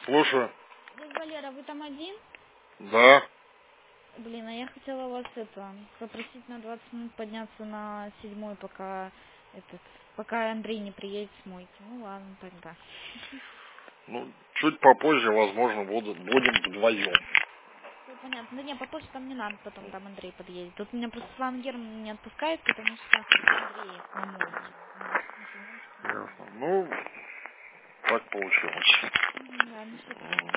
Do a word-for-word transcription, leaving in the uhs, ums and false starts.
Слушаю. Дядя Валера, вы там один? Да. Блин, а я хотела вас это попросить на двадцать минут подняться на седьмой, пока этот, пока Андрей не приедет с мойки. Ну ладно тогда. Ну, чуть попозже, возможно, буду, будем вдвоем. Все понятно. Да не, попозже там не надо, потом там Андрей подъедет. Тут меня просто Слава Герман не отпускает, потому что Андрей на мойке. Ясно. Ну, так получилось. Да, ну что